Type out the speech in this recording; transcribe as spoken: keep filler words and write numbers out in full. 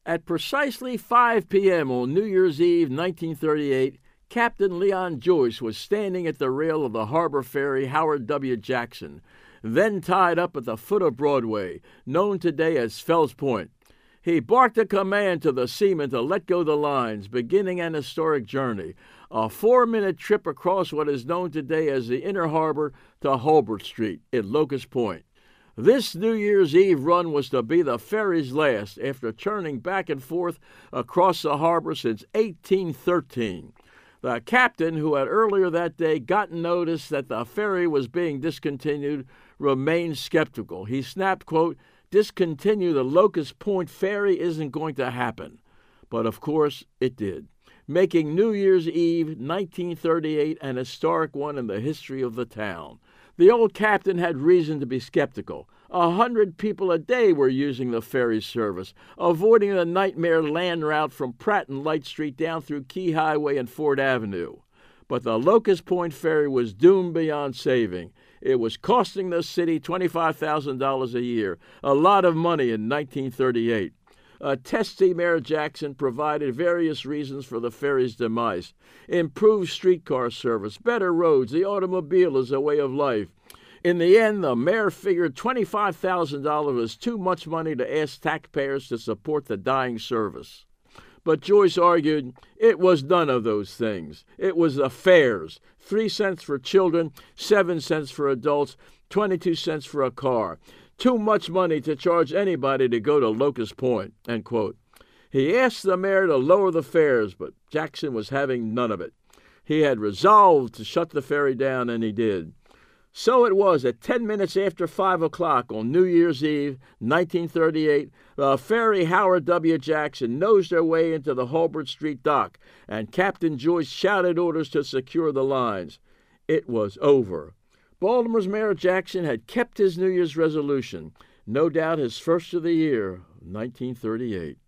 At precisely five p.m. on New Year's Eve, nineteen thirty-eight, Captain Leon Joyce was standing at the rail of the harbor ferry Howard W. Jackson, then tied up at the foot of Broadway, known today as Fells Point. He barked a command to the seamen to let go the lines, beginning an historic journey, a four-minute trip across what is known today as the Inner Harbor to Hulbert Street at Locust Point. This New Year's Eve run was to be the ferry's last after churning back and forth across the harbor since eighteen thirteen. The captain, who had earlier that day gotten notice that the ferry was being discontinued, remained skeptical. He snapped, quote, "Discontinue the Locust Point ferry isn't going to happen." But of course it did, making New Year's Eve, nineteen thirty-eight, an historic one in the history of the town. The old captain had reason to be skeptical. A hundred people a day were using the ferry service, avoiding the nightmare land route from Pratt and Light Street down through Key Highway and Ford Avenue. But the Locust Point ferry was doomed beyond saving. It was costing the city twenty-five thousand dollars a year, a lot of money in nineteen thirty-eight. Uh, testy Mayor Jackson provided various reasons for the ferry's demise: improved streetcar service, better roads, the automobile as a way of life. In the end, the mayor figured twenty-five thousand dollars was too much money to ask taxpayers to support the dying service. But Joyce argued it was none of those things. It was the fares, three cents for children, seven cents for adults, twenty-two cents for a car. Too much money to charge anybody to go to Locust Point, end quote. He asked the mayor to lower the fares, but Jackson was having none of it. He had resolved to shut the ferry down, and he did. So it was at ten minutes after five o'clock on New Year's Eve, nineteen thirty-eight, the ferry Howard W. Jackson nosed her way into the Hulbert Street dock, and Captain Joyce shouted orders to secure the lines. It was over. Baltimore's Mayor Jackson had kept his New Year's resolution, no doubt his first of the year, nineteen thirty-eight.